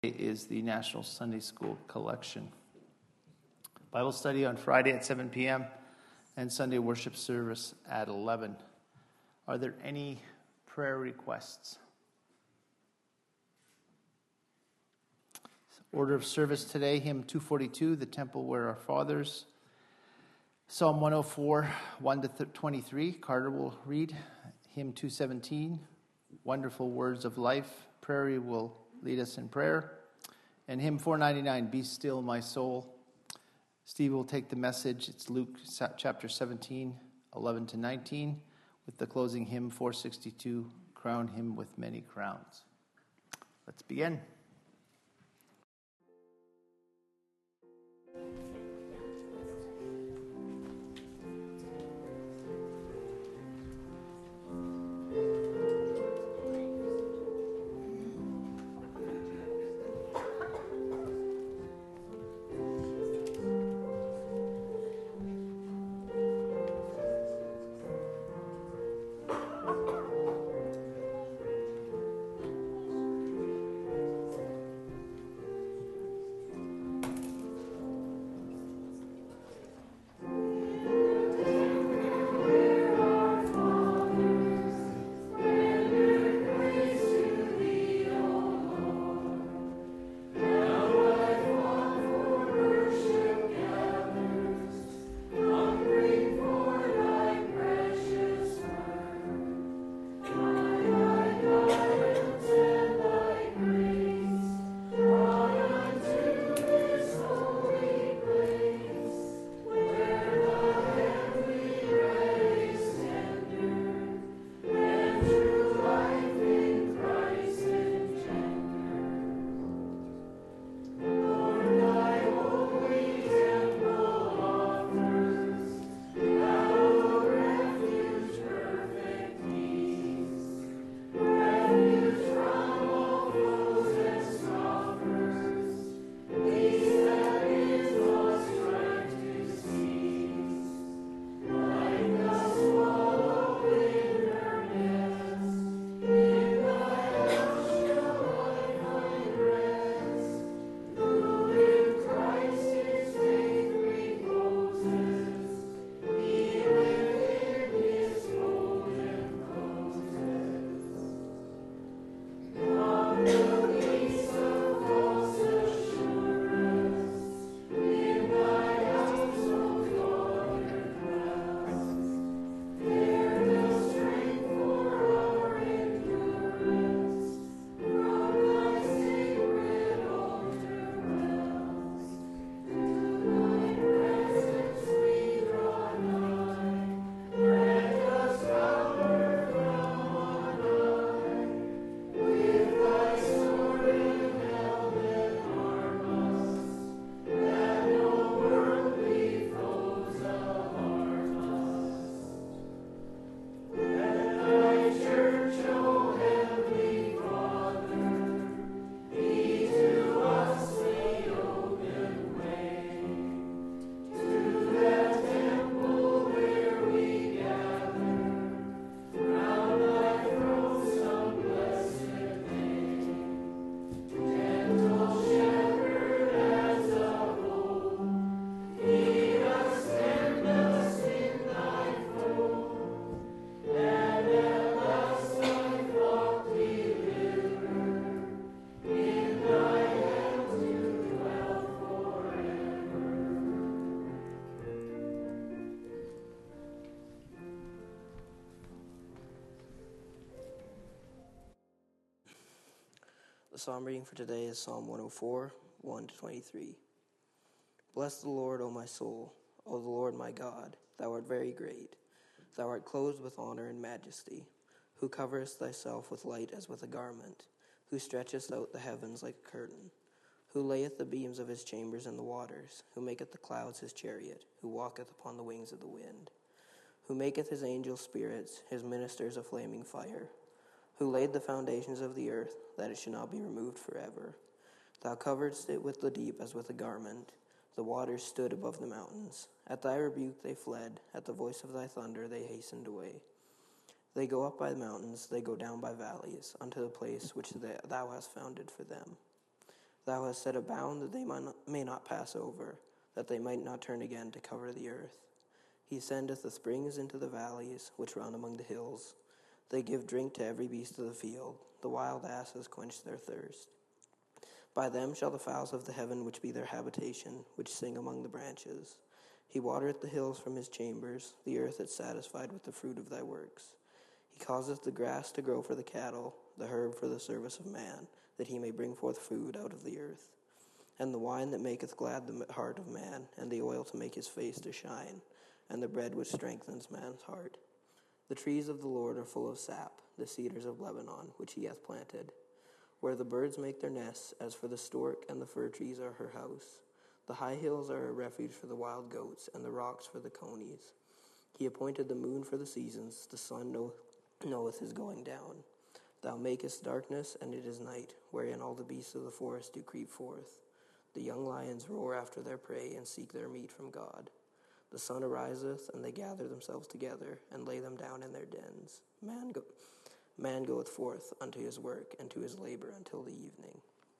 Is the National Sunday School Collection. Bible study on Friday at 7 p.m. and Sunday worship service at 11. Are there any prayer requests? Order of service today, hymn 242, The Temple Where Our Fathers. Psalm 104, 1-23, Carter will read. Hymn 217, Wonderful Words of Life. Prairie will lead us in prayer. And hymn 499, Be Still My Soul. Steve will take the message. It's Luke chapter 17, 11-19, with the closing hymn 462, Crown Him with Many Crowns. Let's begin. The psalm reading for today is Psalm 104, 1-23. Bless the Lord, O my soul, O the Lord my God, thou art very great. Thou art clothed with honor and majesty, who coverest thyself with light as with a garment, who stretchest out the heavens like a curtain, who layeth the beams of his chambers in the waters, who maketh the clouds his chariot, who walketh upon the wings of the wind, who maketh his angels spirits, his ministers a flaming fire, who laid the foundations of the earth, that it should not be removed forever. Thou coveredst it with the deep as with a garment. The waters stood above the mountains. At thy rebuke they fled. At the voice of thy thunder they hastened away. They go up by the mountains, they go down by valleys, unto the place which thou hast founded for them. Thou hast set a bound that they may not pass over, that they might not turn again to cover the earth. He sendeth the springs into the valleys, which run among the hills. They give drink to every beast of the field. The wild asses quench their thirst. By them shall the fowls of the heaven, which be their habitation, which sing among the branches. He watereth the hills from his chambers. The earth is satisfied with the fruit of thy works. He causeth the grass to grow for the cattle, the herb for the service of man, that he may bring forth food out of the earth. And the wine that maketh glad the heart of man, and the oil to make his face to shine, and the bread which strengthens man's heart. The trees of the Lord are full of sap, the cedars of Lebanon, which he hath planted. Where the birds make their nests, as for the stork, and the fir trees are her house. The high hills are a refuge for the wild goats, and the rocks for the conies. He appointed the moon for the seasons, the sun knoweth his going down. Thou makest darkness, and it is night, wherein all the beasts of the forest do creep forth. The young lions roar after their prey, and seek their meat from God. The sun ariseth, and they gather themselves together, and lay them down in their dens. Man goeth forth unto his work, and to his labor until the evening.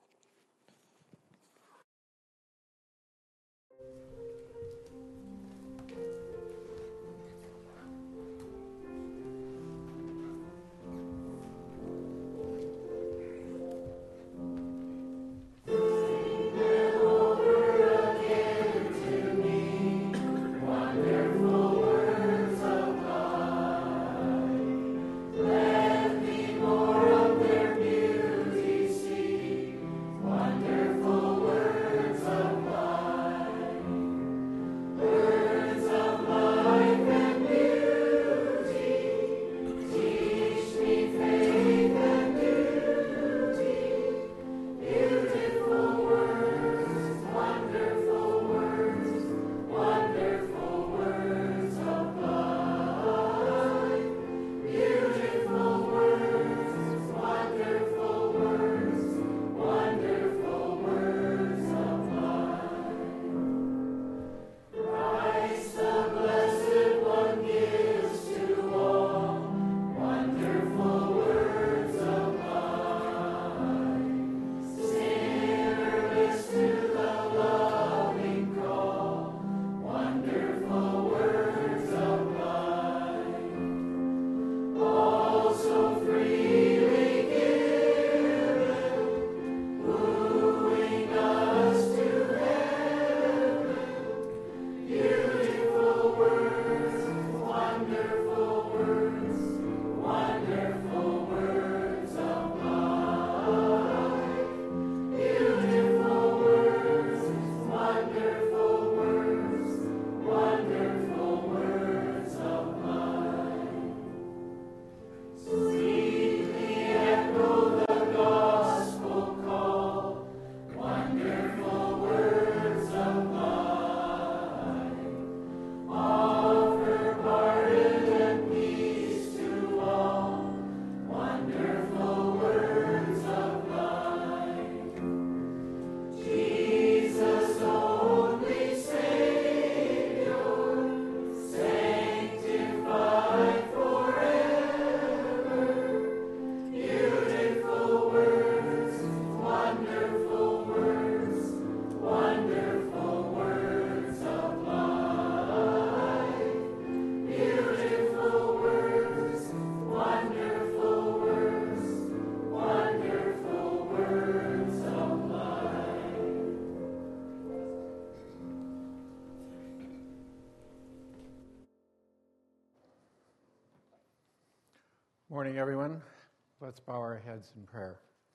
Morning, everyone. Let's bow our heads in prayer.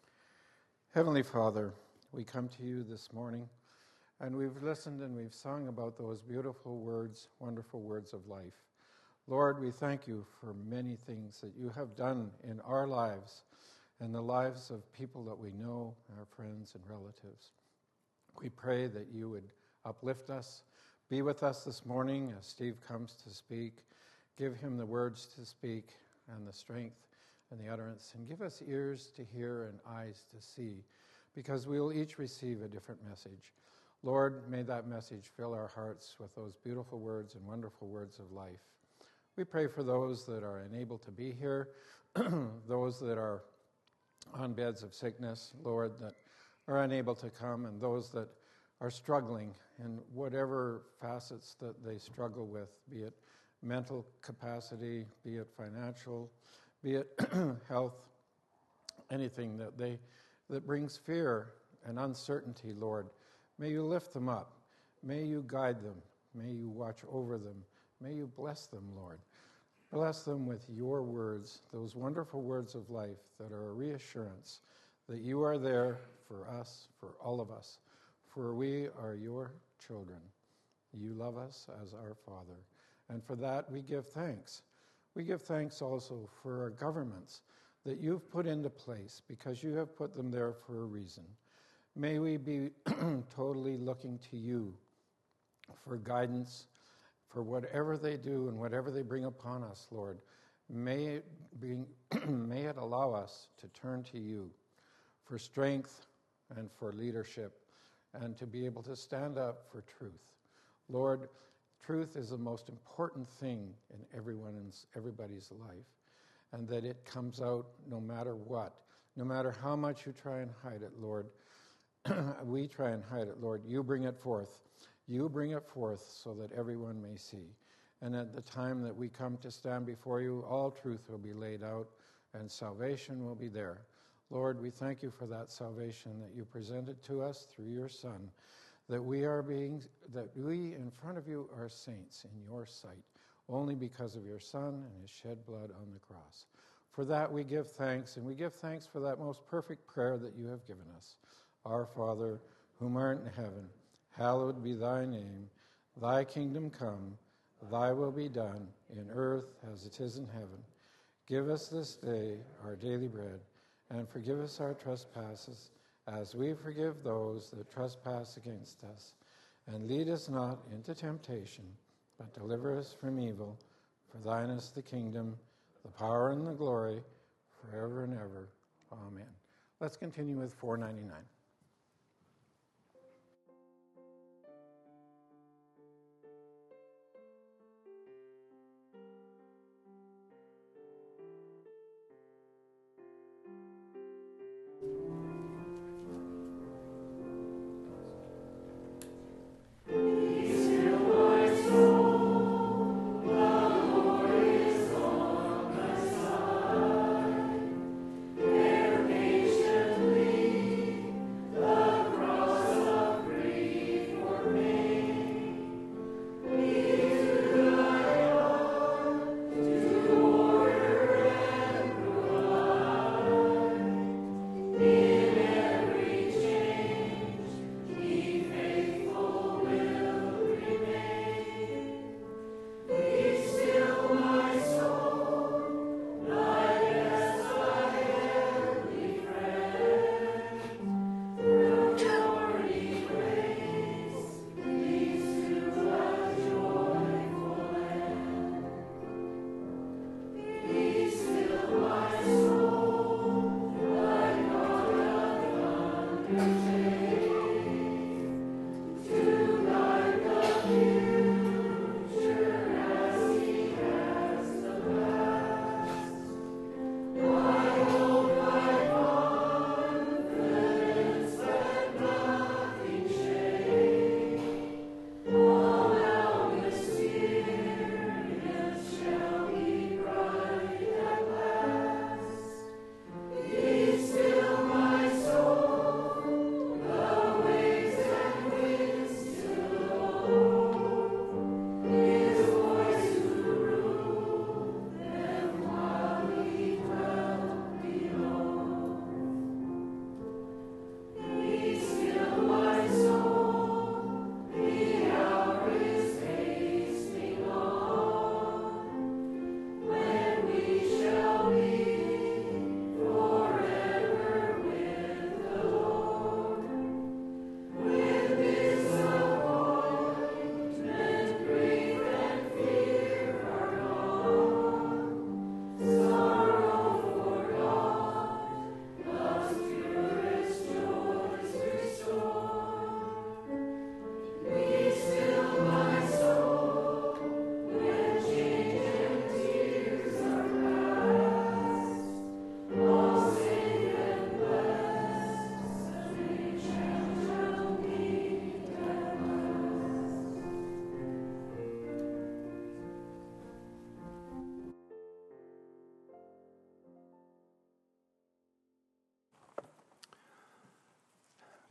Heavenly Father, we come to you this morning, and we've listened and we've sung about those beautiful words, wonderful words of life. Lord, we thank you for many things that you have done in our lives and the lives of people that we know, our friends and relatives. We pray that you would uplift us, be with us this morning as Steve comes to speak. Give him the words to speak and the strength and the utterance, and give us ears to hear and eyes to see, because we will each receive a different message. Lord, may that message fill our hearts with those beautiful words and wonderful words of life. We pray for those that are unable to be here, those that are on beds of sickness, Lord, that are unable to come, and those that are struggling in whatever facets that they struggle with, be it mental capacity, be it financial, be it health, anything that brings fear and uncertainty, Lord. May you lift them up. May you guide them. May you watch over them. May you bless them, Lord. Bless them with your words, those wonderful words of life that are a reassurance that you are there for us, for all of us, for we are your children. You love us as our Father. And for that we give thanks. We give thanks also for our governments that you've put into place because you have put them there for a reason. May we be totally looking to you for guidance, for whatever they do and whatever they bring upon us, Lord. May it allow us to turn to you for strength and for leadership and to be able to stand up for truth. Lord, truth is the most important thing in everybody's life, and that it comes out no matter what, no matter how much you try and hide it, Lord. We try and hide it, Lord. You bring it forth. You bring it forth so that everyone may see. And at the time that we come to stand before you, all truth will be laid out and salvation will be there. Lord, we thank you for that salvation that you presented to us through your Son, that we in front of you are saints in your sight, only because of your Son and his shed blood on the cross. For that we give thanks, and we give thanks for that most perfect prayer that you have given us. Our Father, whom art in heaven, hallowed be thy name. Thy kingdom come, thy will be done, in earth as it is in heaven. Give us this day our daily bread, and forgive us our trespasses, as we forgive those that trespass against us. And lead us not into temptation, but deliver us from evil. For thine is the kingdom, the power, and the glory, forever and ever. Amen. Let's continue with 499.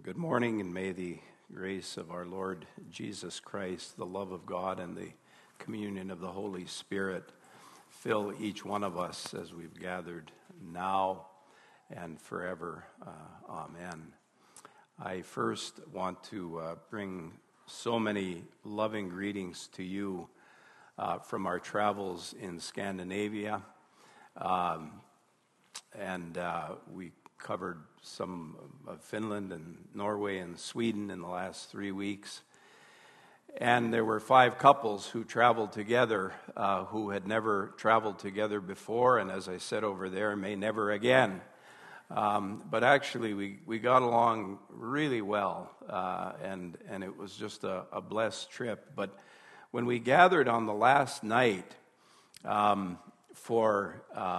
Good morning, and may the grace of our Lord Jesus Christ, the love of God, and the communion of the Holy Spirit fill each one of us as we've gathered now and forever. Amen. I first want to bring so many loving greetings to you from our travels in Scandinavia. We covered some of Finland and Norway and Sweden in the last 3 weeks. And there were 5 couples who traveled together who had never traveled together before, and as I said over there, may never again. But actually, we got along really well, and it was just a blessed trip. But when we gathered on the last night for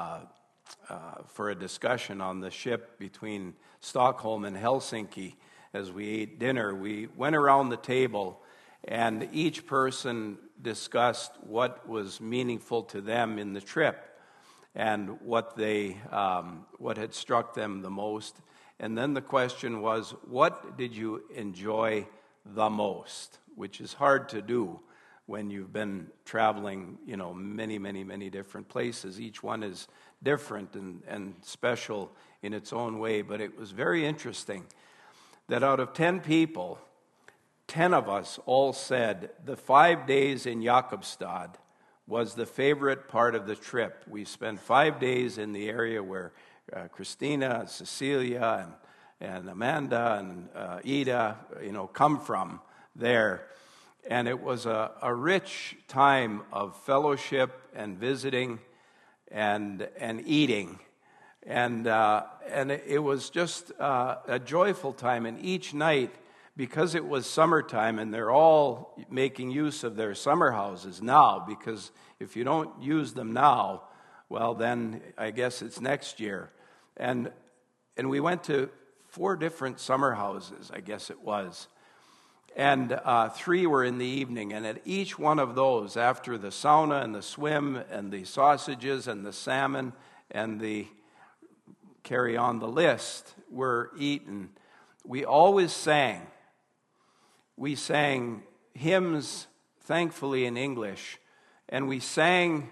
a discussion on the ship between Stockholm and Helsinki, as we ate dinner, we went around the table, and each person discussed what was meaningful to them in the trip and what had struck them the most. And then the question was, what did you enjoy the most? Which is hard to do when you've been traveling, many, many, many different places. Each one is different and special in its own way. But it was very interesting that out of 10 people, 10 of us all said the 5 days in Jakobstad was the favorite part of the trip. We spent 5 days in the area where Christina, Cecilia, and Amanda and Ida, come from there. And it was a rich time of fellowship and visiting and eating. And it was just a joyful time. And each night, because it was summertime, and they're all making use of their summer houses now, because if you don't use them now, well, then I guess it's next year. And we went to 4 different summer houses, I guess it was. And 3 were in the evening. And at each one of those, after the sauna and the swim and the sausages and the salmon and the carry on the list were eaten, we always sang. We sang hymns, thankfully in English, and we sang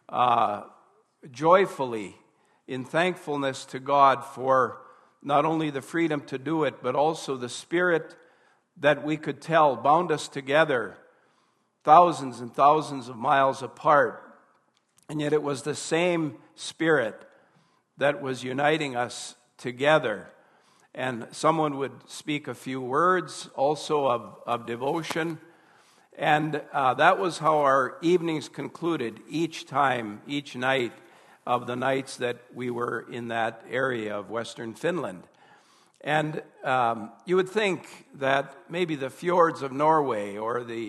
joyfully in thankfulness to God for not only the freedom to do it, but also the Spirit that we could tell bound us together thousands and thousands of miles apart. And yet it was the same Spirit that was uniting us together. And someone would speak a few words also of devotion. And that was how our evenings concluded each time, each night of the nights that we were in that area of Western Finland. And you would think that maybe the fjords of Norway or the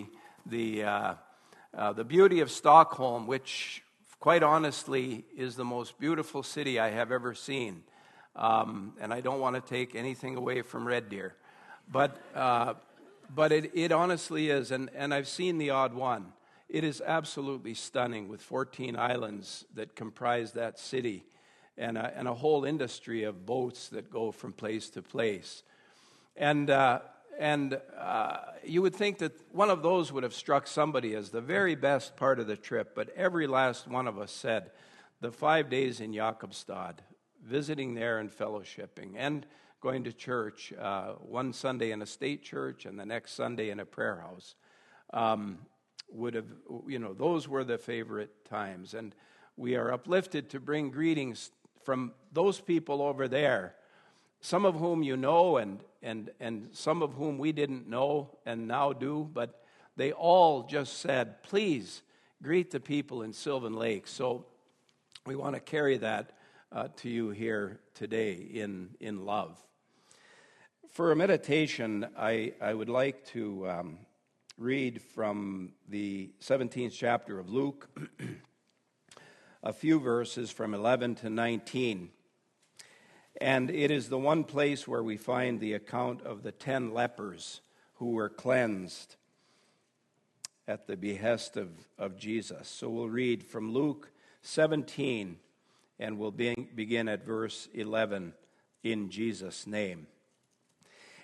beauty of Stockholm, which quite honestly is the most beautiful city I have ever seen, and I don't want to take anything away from Red Deer, but it honestly is, and I've seen the odd one. It is absolutely stunning with 14 islands that comprise that city. And a whole industry of boats that go from place to place. And you would think that one of those would have struck somebody as the very best part of the trip, but every last one of us said the 5 days in Jakobstad, visiting there and fellowshipping, and going to church, one Sunday in a state church and the next Sunday in a prayer house, would have, those were the favorite times. And we are uplifted to bring greetings from those people over there, some of whom you know and some of whom we didn't know and now do, but they all just said, please greet the people in Sylvan Lake. So we want to carry that to you here today in love. For a meditation, I would like to read from the 17th chapter of Luke, a few verses from 11 to 19. And it is the one place where we find the account of the 10 lepers who were cleansed at the behest of Jesus. So we'll read from Luke 17, and we'll begin at verse 11 in Jesus' name.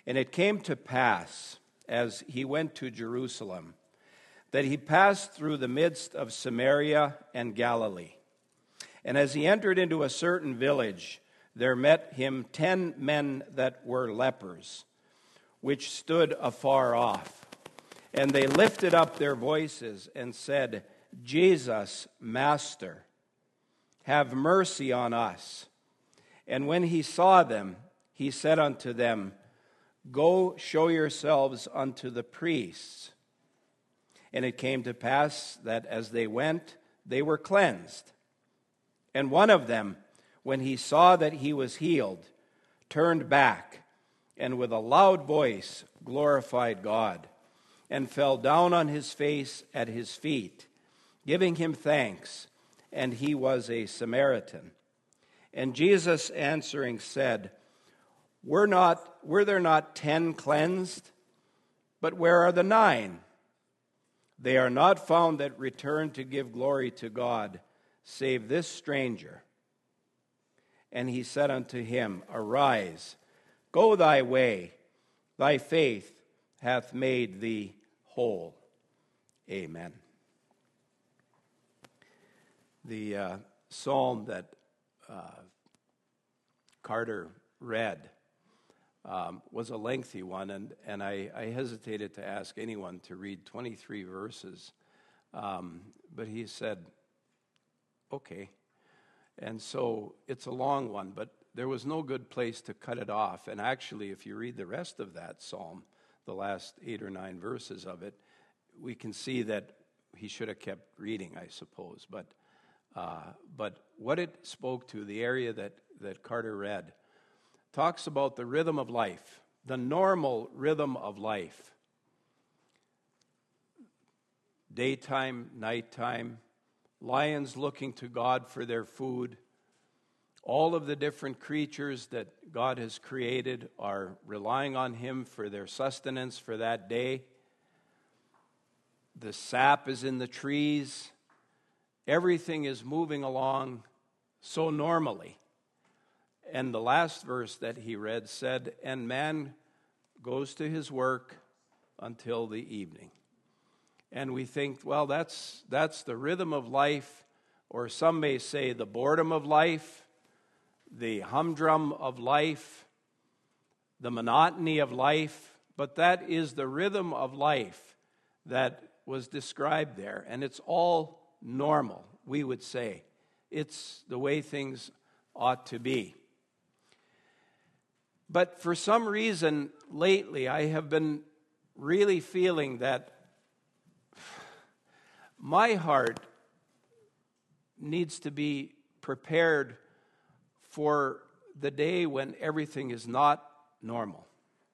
And it came to pass, as he went to Jerusalem, that he passed through the midst of Samaria and Galilee. And as he entered into a certain village, there met him 10 men that were lepers, which stood afar off. And they lifted up their voices and said, Jesus, Master, have mercy on us. And when he saw them, he said unto them, Go show yourselves unto the priests. And it came to pass that as they went, they were cleansed. And one of them, when he saw that he was healed, turned back, and with a loud voice glorified God, and fell down on his face at his feet, giving him thanks, and he was a Samaritan. And Jesus answering said, Were there not 10 cleansed? But where are the 9? They are not found that return to give glory to God, save this stranger. And he said unto him, Arise, go thy way, thy faith hath made thee whole. Amen. The psalm that Carter read was a lengthy one, and I hesitated to ask anyone to read 23 verses, but he said, okay. And so it's a long one, but there was no good place to cut it off. And actually, if you read the rest of that psalm, the last 8 or 9 verses of it, we can see that he should have kept reading, I suppose. But what it spoke to, the area that Carter read, talks about the rhythm of life, the normal rhythm of life. Daytime, nighttime, lions looking to God for their food. All of the different creatures that God has created are relying on him for their sustenance for that day. The sap is in the trees. Everything is moving along so normally. And the last verse that he read said, And man goes to his work until the evening. And we think, well, that's the rhythm of life, or some may say the boredom of life, the humdrum of life, the monotony of life, but that is the rhythm of life that was described there, and it's all normal, we would say. It's the way things ought to be. But for some reason, lately, I have been really feeling that my heart needs to be prepared for the day when everything is not normal.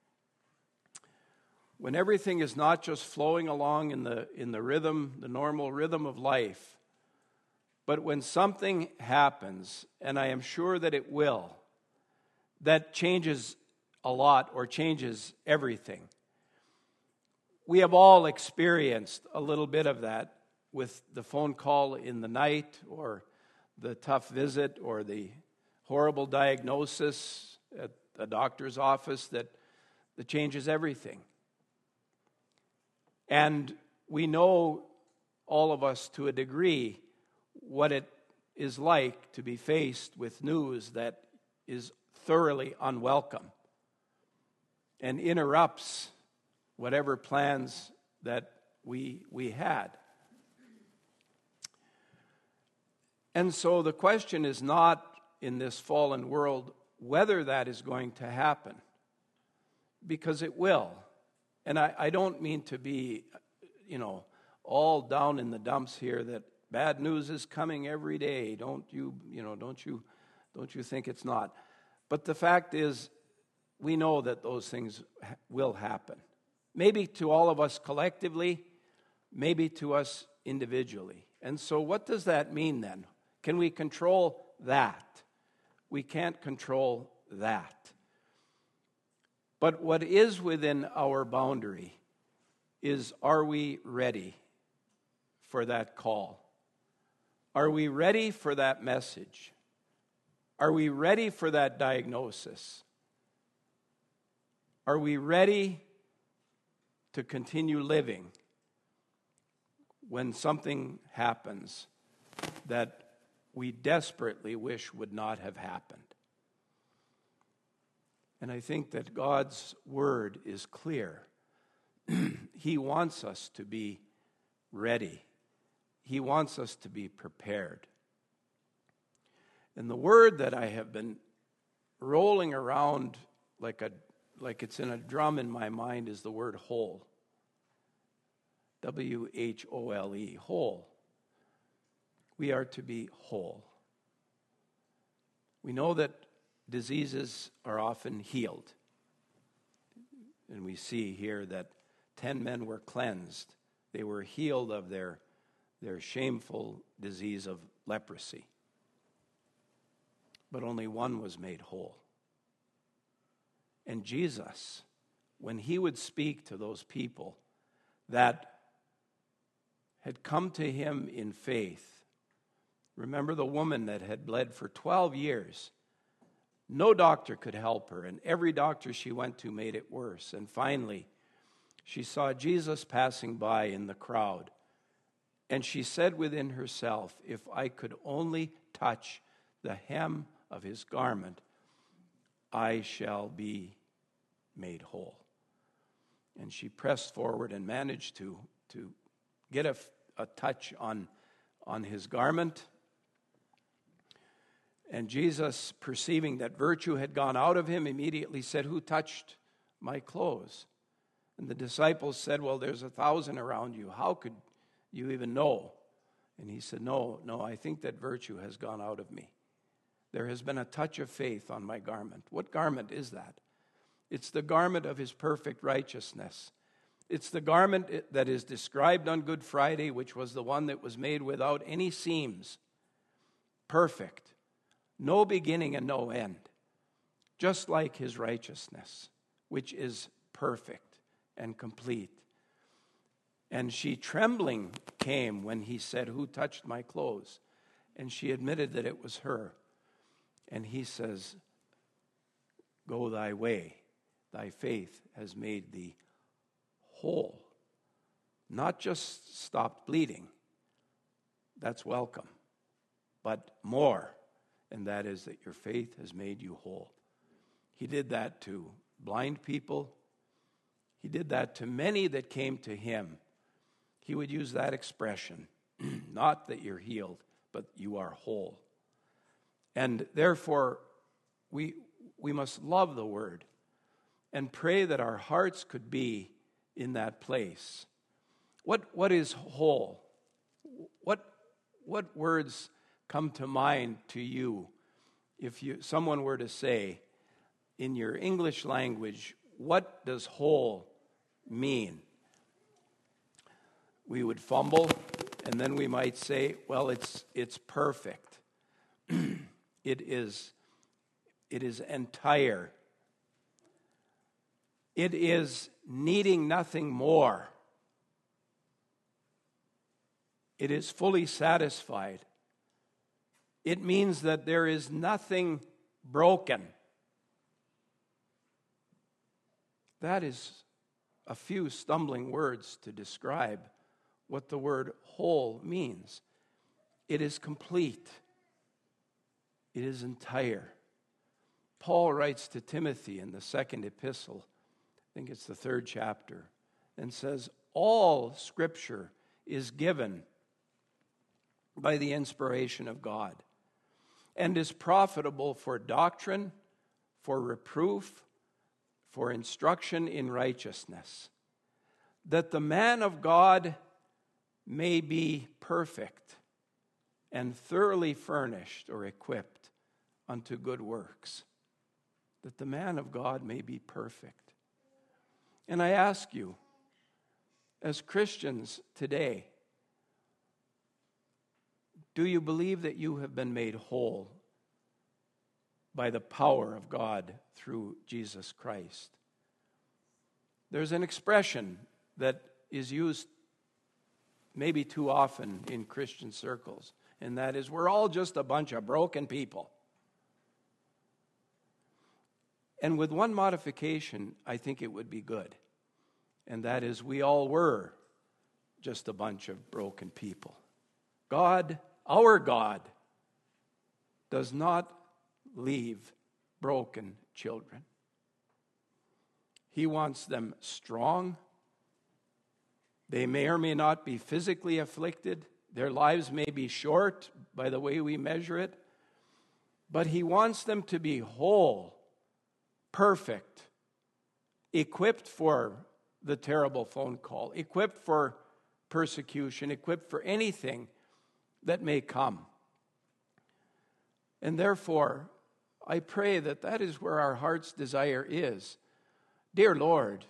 When everything is not just flowing along in the rhythm, the normal rhythm of life, but when something happens, and I am sure that it will, that changes a lot or changes everything. We have all experienced a little bit of that with the phone call in the night, or the tough visit, or the horrible diagnosis at a doctor's office that changes everything. And we know, all of us to a degree, what it is like to be faced with news that is thoroughly unwelcome and interrupts whatever plans that we had. And so the question is not, in this fallen world, whether that is going to happen, because it will. And I don't mean to be, all down in the dumps here, that bad news is coming every day. Don't you think it's not? But the fact is, we know that those things will happen. Maybe to all of us collectively, maybe to us individually. And so what does that mean then? Can we control that? We can't control that. But what is within our boundary is, are we ready for that call? Are we ready for that message? Are we ready for that diagnosis? Are we ready to continue living when something happens that we desperately wish would not have happened? And I think that God's word is clear. He wants us to be ready. He wants us to be prepared. And the word that I have been rolling around like it's in a drum in my mind is the word whole. W-H-O-L-E, whole. We are to be whole. We know that diseases are often healed. And we see here that 10 men were cleansed. They were healed of their shameful disease of leprosy. But only one was made whole. And Jesus, when he would speak to those people that had come to him in faith, remember the woman that had bled for 12 years. No doctor could help her, and every doctor she went to made it worse. And finally, she saw Jesus passing by in the crowd, and she said within herself, if I could only touch the hem of his garment, I shall be made whole. And she pressed forward and managed to get a touch on his garment. And Jesus, perceiving that virtue had gone out of him, immediately said, who touched my clothes? And the disciples said, well, there's 1,000 around you. How could you even know? And he said, no, I think that virtue has gone out of me. There has been a touch of faith on my garment. What garment is that? It's the garment of his perfect righteousness. It's the garment that is described on Good Friday, which was the one that was made without any seams. Perfect. No beginning and no end. Just like his righteousness, which is perfect and complete. And she trembling came when he said, who touched my clothes? And she admitted that it was her. And he says, go thy way. Thy faith has made thee whole. Not just stopped bleeding. That's welcome. But more. And that is that your faith has made you whole. He did that to blind people. He did that to many that came to him. He would use that expression. Not that you're healed, but you are whole. And therefore, we must love the word and pray that our hearts could be in that place. What is whole? What words come to mind to you if someone were to say, in your English language, what does whole mean? We would fumble, and then we might say, well, it's perfect. It is entire. It is needing nothing more. It is fully satisfied. It means that there is nothing broken. That is a few stumbling words to describe what the word whole means. It is complete. It is entire. Paul writes to Timothy in the second epistle, I think it's the 3rd chapter, and says, all Scripture is given by the inspiration of God and is profitable for doctrine, for reproof, for instruction in righteousness, that the man of God may be perfect and thoroughly furnished or equipped unto good works. That the man of God may be perfect. And I ask you, as Christians today, do you believe that you have been made whole by the power of God through Jesus Christ? There's an expression that is used maybe too often in Christian circles, and that is, we're all just a bunch of broken people. And with one modification, I think it would be good. And that is, we all were just a bunch of broken people. God, our God, does not leave broken children. He wants them strong. They may or may not be physically afflicted. Their lives may be short by the way we measure it. But He wants them to be whole, perfect, equipped for the terrible phone call, equipped for persecution, equipped for anything that may come. And therefore, I pray that that is where our heart's desire is. Dear Lord,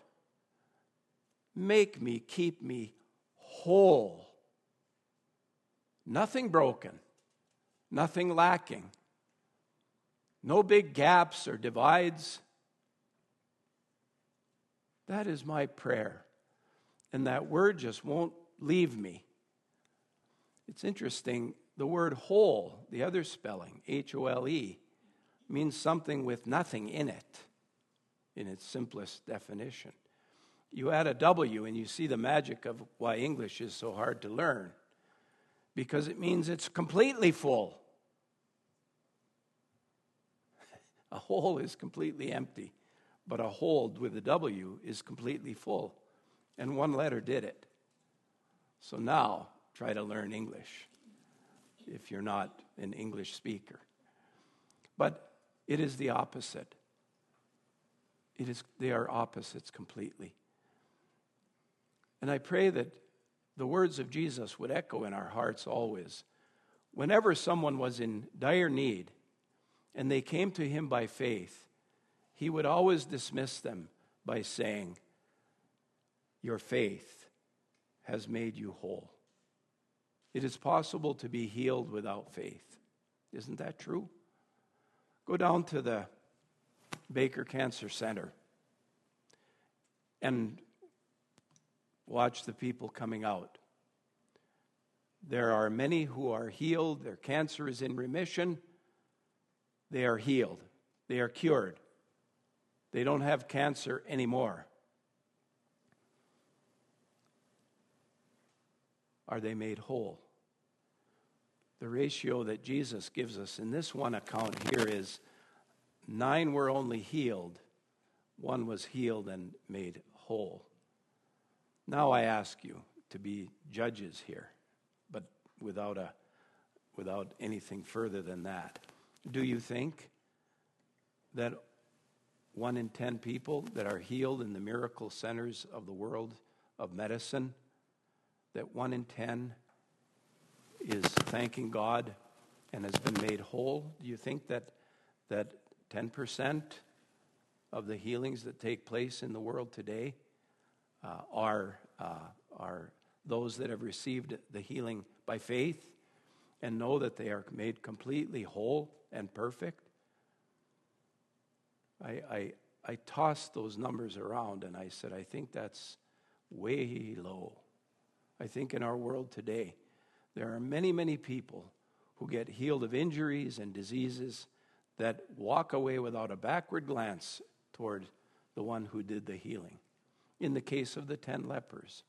make me, keep me whole. Nothing broken, nothing lacking, no big gaps or divides. That is my prayer. And that word just won't leave me. It's interesting, the word whole, the other spelling, H-O-L-E, means something with nothing in it, in its simplest definition. You add a W and you see the magic of why English is so hard to learn, because it means it's completely full. A hole is completely empty, but a hole with a W is completely full, and one letter did it. So now, try to learn English if you're not an English speaker. But it is the opposite. They are opposites completely. And I pray that the words of Jesus would echo in our hearts always. Whenever someone was in dire need and they came to Him by faith, He would always dismiss them by saying, "Your faith has made you whole." It is possible to be healed without faith. Isn't that true? Go down to the Baker Cancer Center and watch the people coming out. There are many who are healed. Their cancer is in remission. They are healed. They are cured. They don't have cancer anymore. Are they made whole? The ratio that Jesus gives us in this one account here is 9 were only healed, 1 was healed and made whole. Now I ask you to be judges here, but without anything further than that. Do you think that 1 in 10 people that are healed in the miracle centers of the world of medicine, that 1 in 10 is thanking God and has been made whole? Do you think that 10% of the healings that take place in the world today are those that have received the healing by faith and know that they are made completely whole and perfect? I tossed those numbers around and I said, I think that's way low. I think in our world today, there are many, many people who get healed of injuries and diseases that walk away without a backward glance toward the one who did the healing. In the case of the 10 lepers,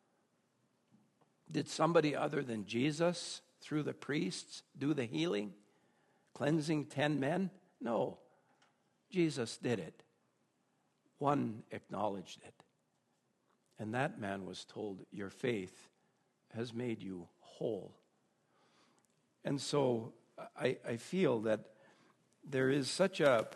did somebody other than Jesus, through the priests, do the healing, cleansing 10 men? No, Jesus did it. 1 acknowledged it. And that man was told, your faith has made you whole. And so I feel that there is such a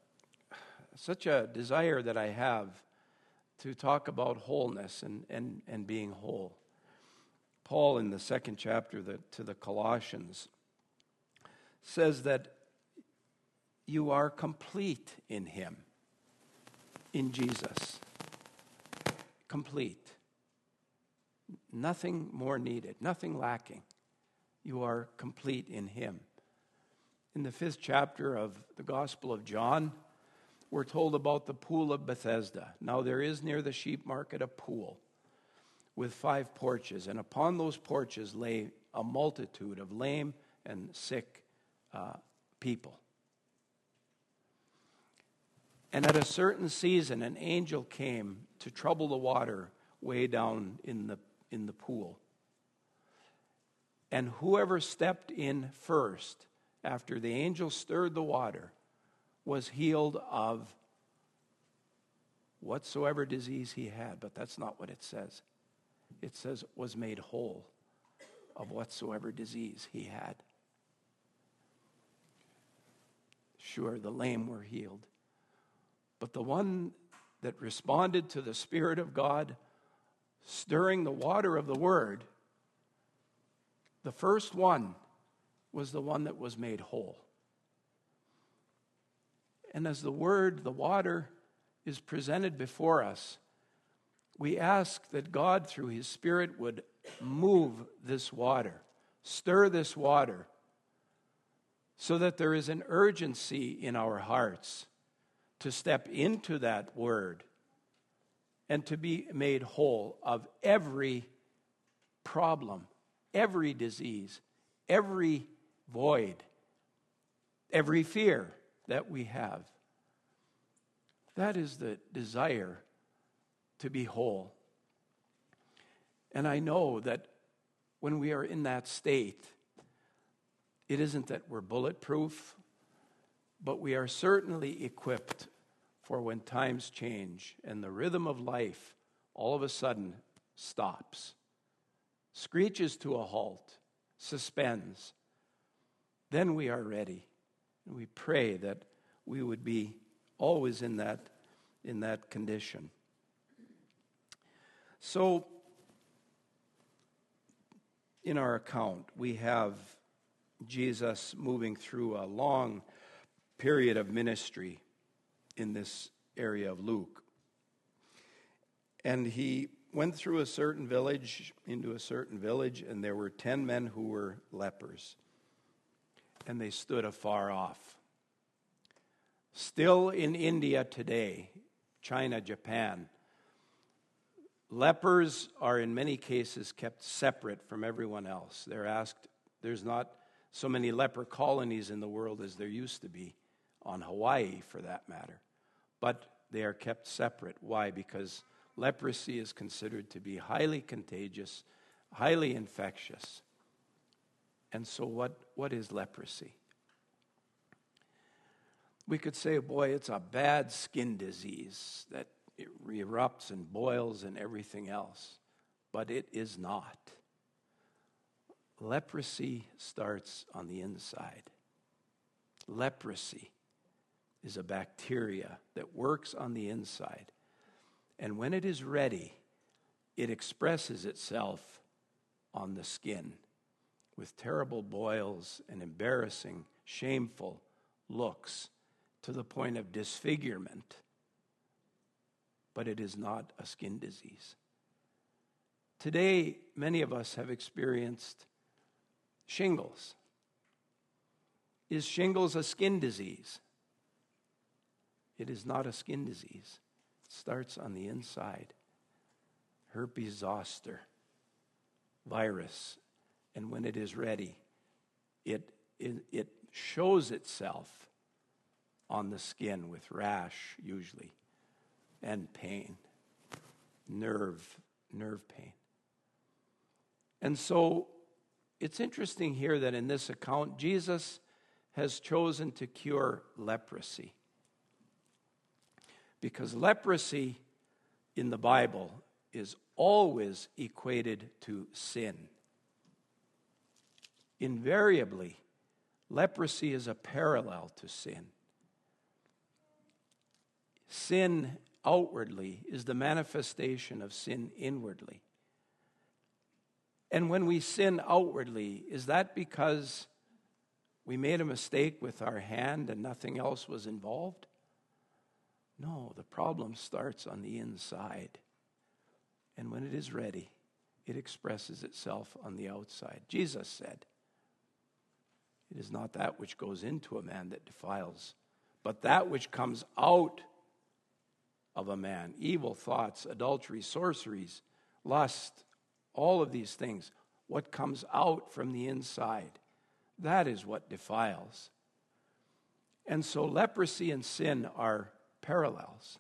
desire that I have to talk about wholeness and being whole. Paul, in the 2nd chapter to the Colossians, says that you are complete in Him, in Jesus. Complete. Nothing more needed, nothing lacking. You are complete in Him. In the 5th chapter of the Gospel of John, we're told about the pool of Bethesda. Now there is near the sheep market a pool with 5 porches, and upon those porches lay a multitude of lame and sick people. And at a certain season, an angel came to trouble the water way down in the pool. And whoever stepped in first, after the angel stirred the water, was healed of whatsoever disease he had. But that's not what it says. It says was made whole of whatsoever disease he had. Sure, the lame were healed. But the one that responded to the Spirit of God stirring the water of the Word, the first one was the one that was made whole. And as the Word, the water, is presented before us, we ask that God, through His Spirit, would move this water, stir this water, so that there is an urgency in our hearts to step into that Word and to be made whole of every problem, every disease, every void, every fear that we have. That is the desire to be whole. And I know that when we are in that state, it isn't that we're bulletproof, but we are certainly equipped for when times change and the rhythm of life all of a sudden stops, screeches to a halt, suspends. Then we are ready. And we pray that we would be always in that condition. So, in our account, we have Jesus moving through a long period of ministry in this area of Luke. And he went through a certain village, into a certain village, and there were 10 men who were lepers. And they stood afar off. Still in India today, China, Japan, lepers are in many cases kept separate from everyone else. They're asked, there's not so many leper colonies in the world as there used to be, on Hawaii for that matter. But they are kept separate. Why? Because leprosy is considered to be highly contagious, highly infectious. And so what is leprosy? We could say, boy, it's a bad skin disease that it erupts and boils and everything else. But it is not. Leprosy starts on the inside. Leprosy is a bacteria that works on the inside. And when it is ready, it expresses itself on the skin with terrible boils and embarrassing, shameful looks to the point of disfigurement. But it is not a skin disease. Today, many of us have experienced shingles. Is shingles a skin disease? It is not a skin disease. It starts on the inside. Herpes zoster virus. And when it is ready, it shows itself on the skin with rash, usually, and pain, nerve pain. And so it's interesting here that in this account, Jesus has chosen to cure leprosy. Because leprosy in the Bible is always equated to sin. Invariably, leprosy is a parallel to sin. Sin outwardly is the manifestation of sin inwardly. And when we sin outwardly, is that because we made a mistake with our hand and nothing else was involved? No, the problem starts on the inside. And when it is ready, it expresses itself on the outside. Jesus said, "It is not that which goes into a man that defiles, but that which comes out of a man." Evil thoughts, adultery, sorceries, lust, all of these things. What comes out from the inside, that is what defiles. And so leprosy and sin are parallels.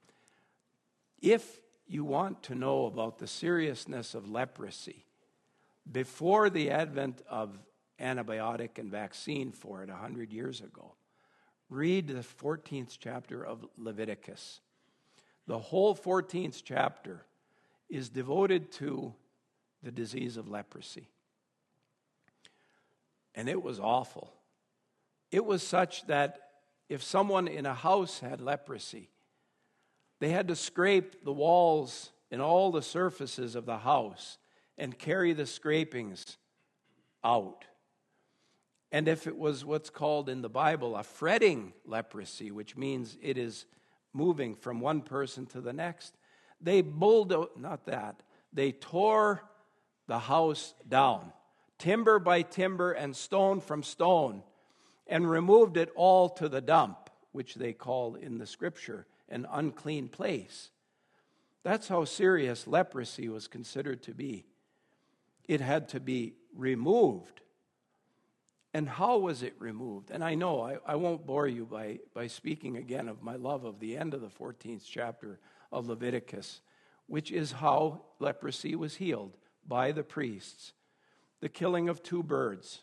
If you want to know about the seriousness of leprosy, before the advent of antibiotic and vaccine for it 100 years ago, read the 14th chapter of Leviticus. The whole 14th chapter is devoted to the disease of leprosy. And it was awful. It was such that if someone in a house had leprosy, they had to scrape the walls and all the surfaces of the house and carry the scrapings out. And if it was what's called in the Bible a fretting leprosy, which means it is moving from one person to the next, they they tore the house down, timber by timber and stone from stone, and removed it all to the dump, which they call in the scripture an unclean place. That's how serious leprosy was considered to be. It had to be removed. And how was it removed? And I know I won't bore you by speaking again of my love of the end of the 14th chapter of Leviticus, which is how leprosy was healed by the priests. The killing of 2 birds.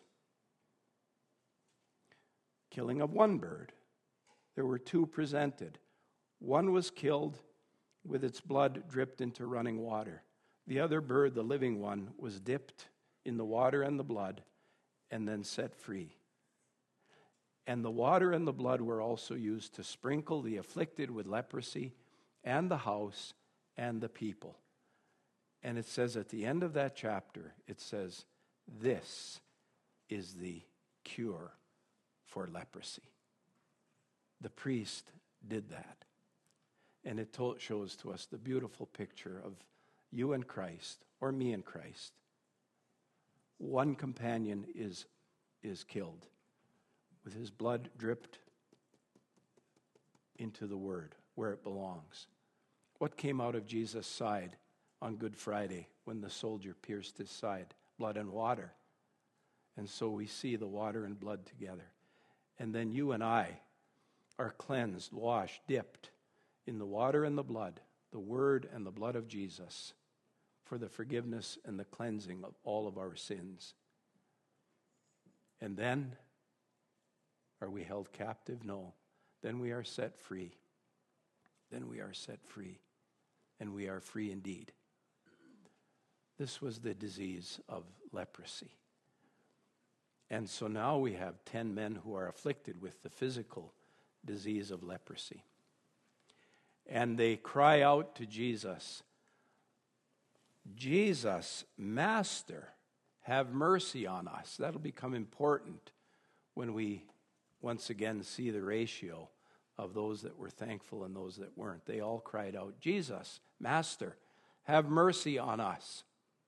Killing of 1 bird. There were 2 presented. One was killed with its blood dripped into running water. The other bird, the living one, was dipped in the water and the blood and then set free. And the water and the blood were also used to sprinkle the afflicted with leprosy and the house and the people. And it says at the end of that chapter, it says, this is the cure for leprosy. The priest did that. And it shows to us the beautiful picture of you and Christ, or me and Christ. One companion is killed with his blood dripped into the word where it belongs. What came out of Jesus' side on Good Friday when the soldier pierced his side? Blood and water. And so we see the water and blood together. And then you and I are cleansed, washed, dipped in the water and the blood, the word and the blood of Jesus, for the forgiveness and the cleansing of all of our sins. And then, are we held captive? No. Then we are set free. Then we are set free. And we are free indeed. This was the disease of leprosy. And so now we have 10 men who are afflicted with the physical disease of leprosy. And they cry out to Jesus, Jesus, Master, have mercy on us. That'll become important when we once again see the ratio of those that were thankful and those that weren't. They all cried out, Jesus, Master, have mercy on us.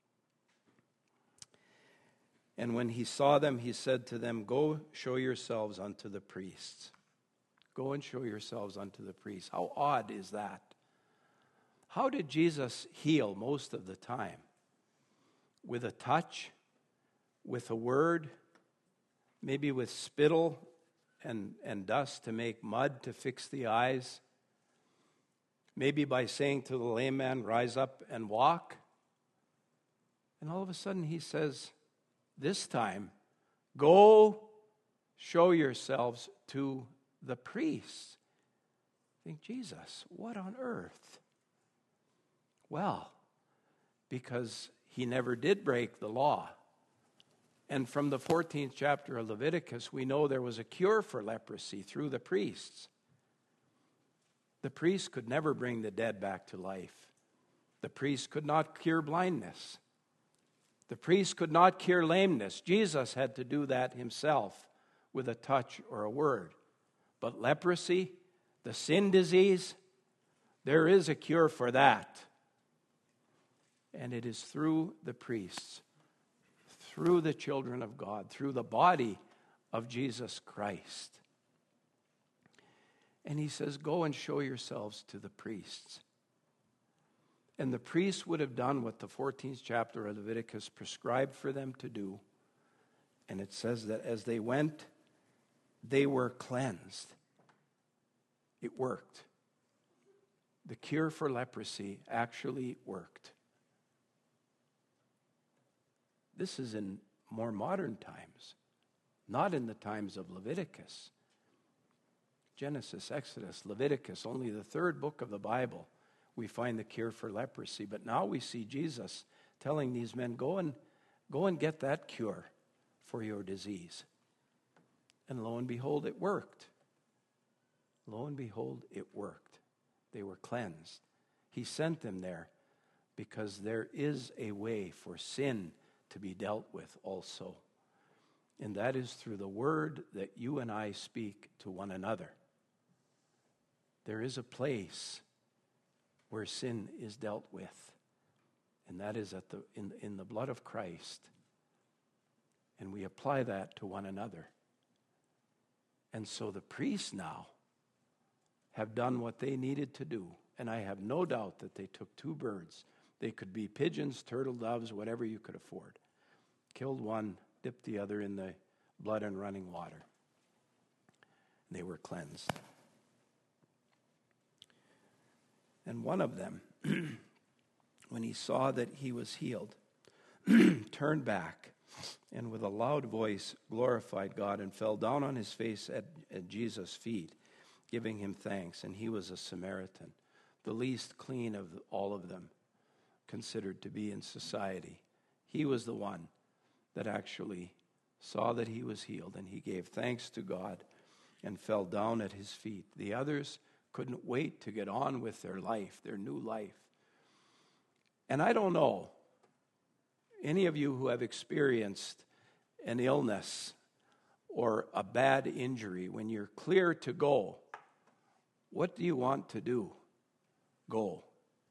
And when he saw them, he said to them, go show yourselves unto the priests. Go and show yourselves unto the priests. How odd is that? How did Jesus heal most of the time? With a touch? With a word? Maybe with spittle and dust to make mud to fix the eyes? Maybe by saying to the lame man, rise up and walk? And all of a sudden he says, this time, go show yourselves to the priests. Think, Jesus, what on earth? Well, because he never did break the law. And from the 14th chapter of Leviticus, we know there was a cure for leprosy through the priests. The priests could never bring the dead back to life. The priests could not cure blindness. The priest could not cure lameness. Jesus had to do that himself with a touch or a word. But leprosy, the sin disease, there is a cure for that. And it is through the priests, through the children of God, through the body of Jesus Christ. And he says, go and show yourselves to the priests. And the priests would have done what the 14th chapter of Leviticus prescribed for them to do. And it says that as they went, they were cleansed. It worked. the cure for leprosy actually worked. This is in more modern times, not in the times of Leviticus. Genesis, Exodus, Leviticus, only the third book of the Bible, we find the cure for leprosy. But now we see Jesus telling these men, go and get that cure for your disease. And lo and behold, it worked. Lo and behold, it worked. They were cleansed. He sent them there because there is a way for sin to be dealt with also. And that is through the word that you and I speak to one another. There is a place where sin is dealt with, and that is in the blood of Christ. And we apply that to one another. And so the priests now have done what they needed to do. And I have no doubt that they took 2 birds. They could be pigeons, turtle doves, whatever you could afford. Killed one, dipped the other in the blood and running water. They were cleansed. And one of them, when he saw that he was healed, turned back and with a loud voice glorified God and fell down on his face at Jesus' feet, giving him thanks. And he was a Samaritan, the least clean of all of them, considered to be in society. He was the one that actually saw that he was healed, and he gave thanks to God and fell down at his feet. The others couldn't wait to get on with their life, their new life. And I don't know, any of you who have experienced an illness or a bad injury, when you're clear to go, what do you want to do? Go.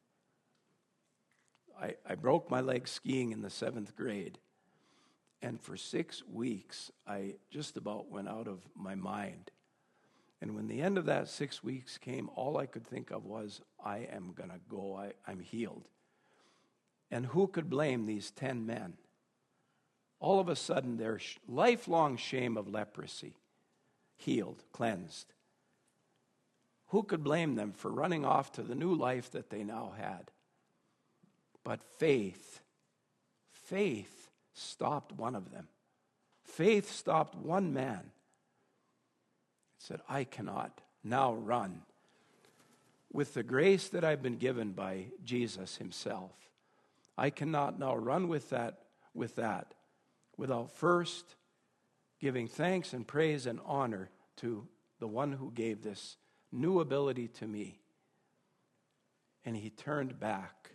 I broke my leg skiing in the 7th grade. And for 6 weeks, I just about went out of my mind. And when the end of that 6 weeks came, all I could think of was, I am going to go. I'm healed. And who could blame these 10 men? All of a sudden, their lifelong shame of leprosy, healed, cleansed. Who could blame them for running off to the new life that they now had? But faith stopped one of them. Faith stopped one man. It said, I cannot now run with the grace that I've been given by Jesus himself. I cannot now run with that without first giving thanks and praise and honor to the one who gave this new ability to me. And he turned back.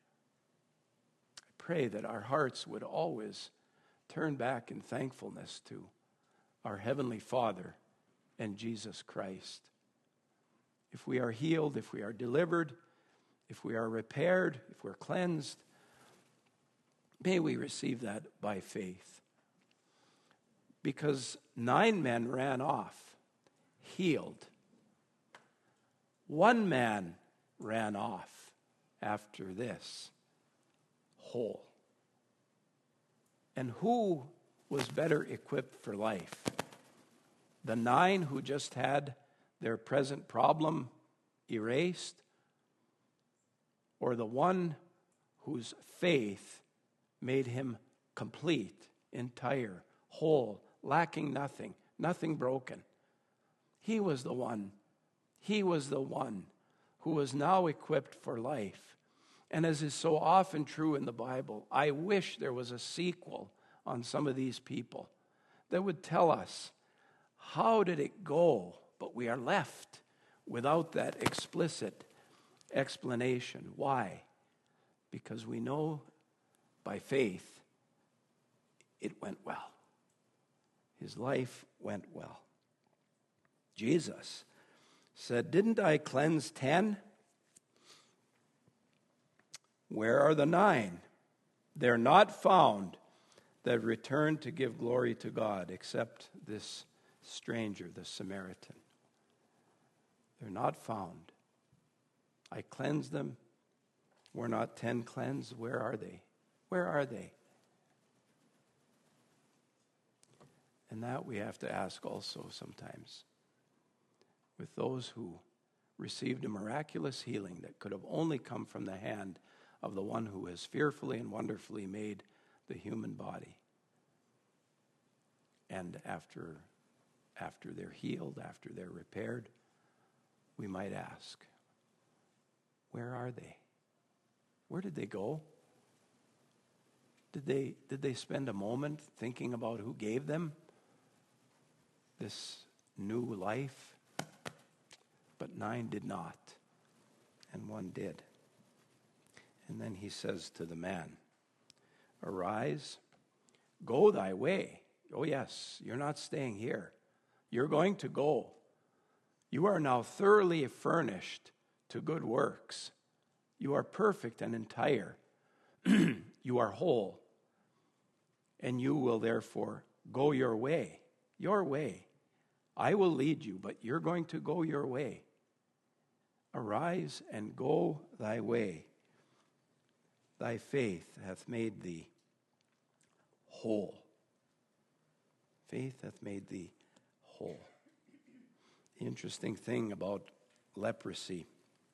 I pray that our hearts would always turn back in thankfulness to our Heavenly Father and Jesus Christ. If we are healed, if we are delivered, if we are repaired, if we're cleansed, may we receive that by faith. Because 9 men ran off, healed. 1 man ran off after this, whole. And who was better equipped for life? The 9 who just had their present problem erased? Or the one whose faith made him complete, entire, whole, lacking nothing, nothing broken? He was the one who was now equipped for life. And as is so often true in the Bible, I wish there was a sequel on some of these people that would tell us, how did it go? But we are left without that explicit explanation. Why? Because we know by faith it went well. His life went well. Jesus said, didn't I cleanse 10? Where are the 9? They're not found that returned to give glory to God, except this stranger, the Samaritan. They're not found. I cleansed them. Were not 10 cleansed? Where are they? Where are they? And that we have to ask also sometimes with those who received a miraculous healing that could have only come from the hand of the one who has fearfully and wonderfully made the human body. And after they're healed, after they're repaired, we might ask, where are they? Where did they go? Did they spend a moment thinking about who gave them this new life? But 9 did not, and 1 did. And then he says to the man, arise, go thy way. Oh yes, you're not staying here. You're going to go. You are now thoroughly furnished to good works. You are perfect and entire. You are whole. And you will therefore go your way. Your way. I will lead you, but you're going to go your way. Arise and go thy way. Thy faith hath made thee whole. Faith hath made thee whole. The interesting thing about leprosy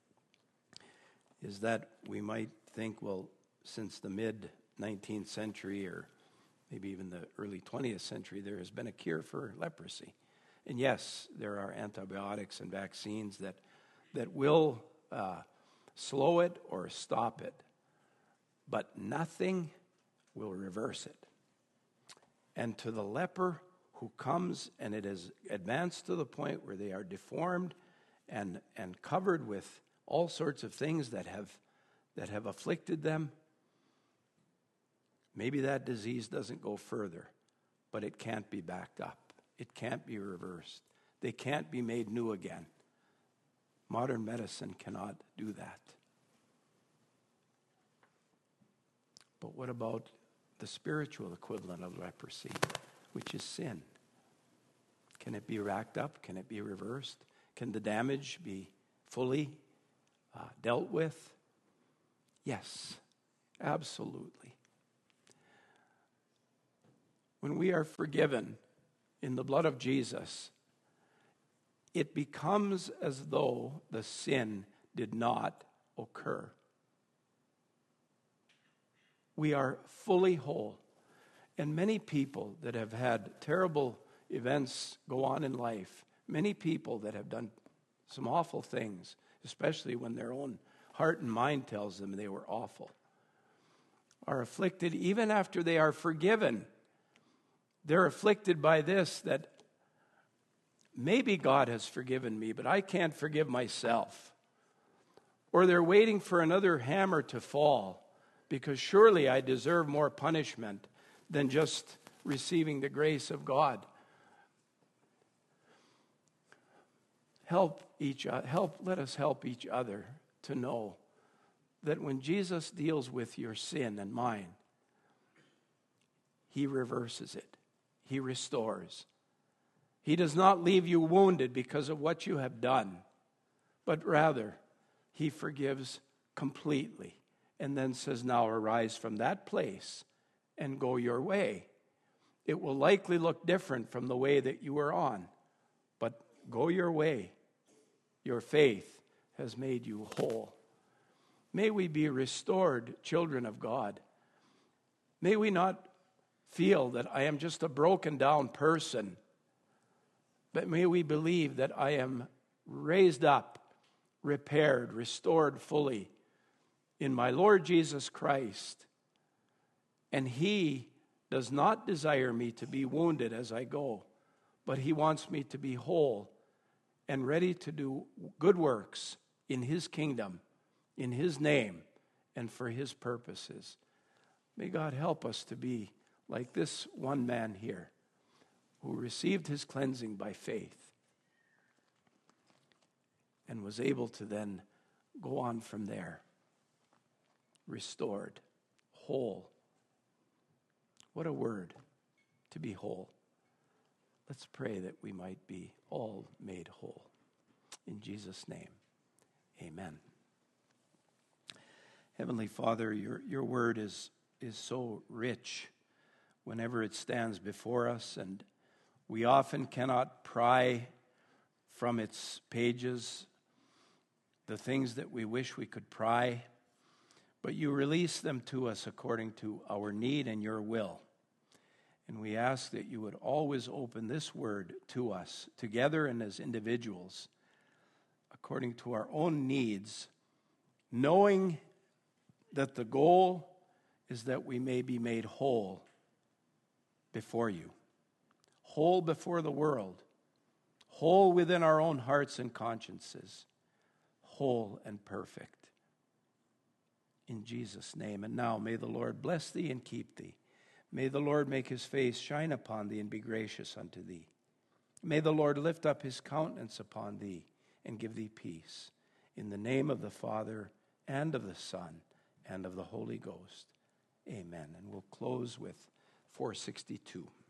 is that we might think, well, since the mid-19th century or maybe even the early 20th century, there has been a cure for leprosy. And yes, there are antibiotics and vaccines that will slow it or stop it, but nothing will reverse it. And to the leper who comes and it has advanced to the point where they are deformed and covered with all sorts of things that have afflicted them, maybe that disease doesn't go further, but it can't be backed up. It can't be reversed. They can't be made new again. Modern medicine cannot do that. But what about the spiritual equivalent of leprosy, which is sin? Can it be racked up? Can it be reversed? Can the damage be fully dealt with? Yes, absolutely. When we are forgiven in the blood of Jesus, it becomes as though the sin did not occur. We are fully whole. And many people that have had terrible events go on in life, many people that have done some awful things, especially when their own heart and mind tells them they were awful, are afflicted even after they are forgiven. They're afflicted by this, that maybe God has forgiven me, but I can't forgive myself. Or they're waiting for another hammer to fall, because surely I deserve more punishment than just receiving the grace of God. Let us help each other to know that when Jesus deals with your sin and mine, he reverses it. He restores. He does not leave you wounded because of what you have done, but rather he forgives completely and then says, now arise from that place and go your way. It will likely look different from the way that you were on, but go your way. Your faith has made you whole. May we be restored children of God. May we not feel that I am just a broken down person, but may we believe that I am raised up, repaired, restored fully in my Lord Jesus Christ. And he does not desire me to be wounded as I go, but he wants me to be whole and ready to do good works in his kingdom, in his name, and for his purposes. May God help us to be like this one man here who received his cleansing by faith and was able to then go on from there, restored, whole. What a word, to be whole. Let's pray that we might be all made whole. In Jesus' name, amen. Heavenly Father, your word is so rich whenever it stands before us, and we often cannot pry from its pages the things that we wish we could pry, but you release them to us according to our need and your will. And we ask that you would always open this word to us, together and as individuals, according to our own needs, knowing that the goal is that we may be made whole before you, whole before the world, whole within our own hearts and consciences, whole and perfect. In Jesus' name. And now may the Lord bless thee and keep thee. May the Lord make his face shine upon thee and be gracious unto thee. May the Lord lift up his countenance upon thee and give thee peace. In the name of the Father, and of the Son, and of the Holy Ghost. Amen. And we'll close with 462.